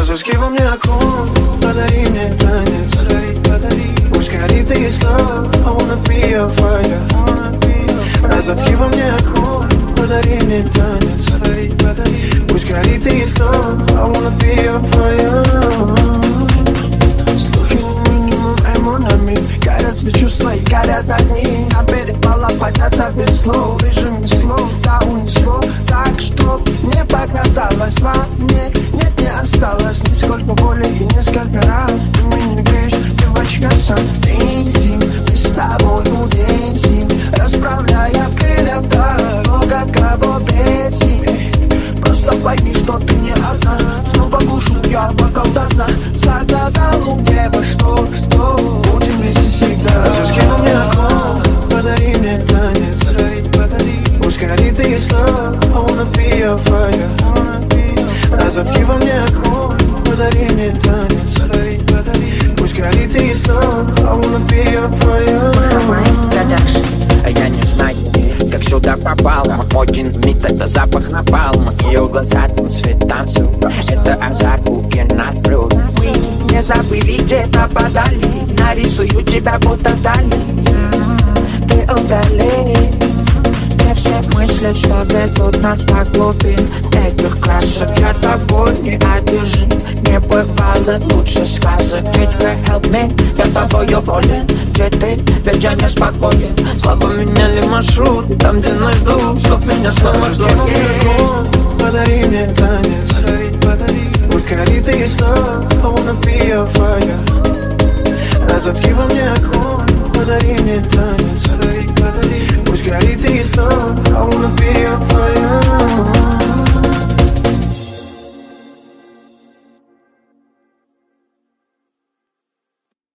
Зажги во мне огонь, подари мне танец. Пусть горит и слав, I wanna be your fire. Разожги во мне огонь, подари мне танец. Пусть горит и слав, I wanna be your fire. Слухи минимум эмонами, горят все чувства и горят огни. На перепалах подняться без слов, режим без слов, да унесло. Так что мне показалось во мне, нет, не осталось нисколько боли и несколько ран. Ты меня греешь, девочка, сам бензин. Мы с тобой уденсим, расправляя крылья так, много кого бесим. Просто пойми, что ты не одна. Снова глушу я бокал до дна. Загадал у неба, что будем вместе всегда. Зажги во мне огонь, подари мне танец. Пусть горит и слав, I wanna be your fire. Разожги во мне огонь, подари мне танец. Пусть горит и слав, I wanna be your fire. Махамайс Продакшн. Я не знаю, как сюда попал. Один миг, это запах напалма. Ее глаза, там цвет танцуют. Это азарт, руки нас брют. Мы не забыли, где попадали. Нарисую тебя, будто дали. Ты удалили. Где все мысли, что ведут нас по глубин этих красок. Я тобой не одержим. Не бывало лучше сказок. Ведь help me, я тобою болен. Где ты? Ведь я не спокоен. Слабо меняли маршрут, там где нас ждут. Чтоб меня снова ждут. Подари мне танец. Пусть горит и слав, I wanna be your fire. Разожги во мне огонь, подари мне танец. Пусть горит и слав, I wanna be your fire.